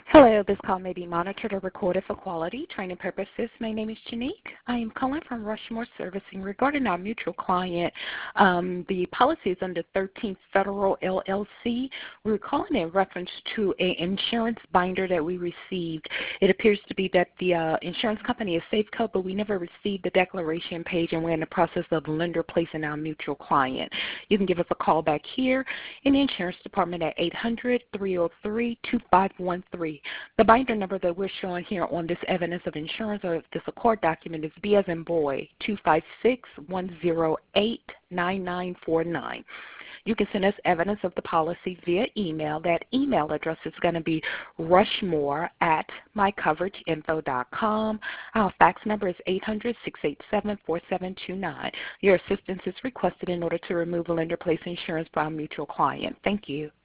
Hello, this call may be monitored or recorded for quality training purposes. My name is Janique. I am calling from Rushmore Servicing regarding our mutual client. The policy is under 13th Federal LLC. We're calling in reference to an insurance binder that we received. It appears to be that the insurance company is Safeco, but we never received the declaration page, and we're in the process of the lender placing our mutual client. You can give us a call back here in the insurance department at 800-303-2513. The binder number that we're showing here on this evidence of insurance or this accord document is B as in boy, 256-108-9949. You can send us evidence of the policy via email. That email address is going to be rushmore@mycoverageinfo.com. Our fax number is 800-687-4729. Your assistance is requested in order to remove a lender-placed insurance for our mutual client. Thank you.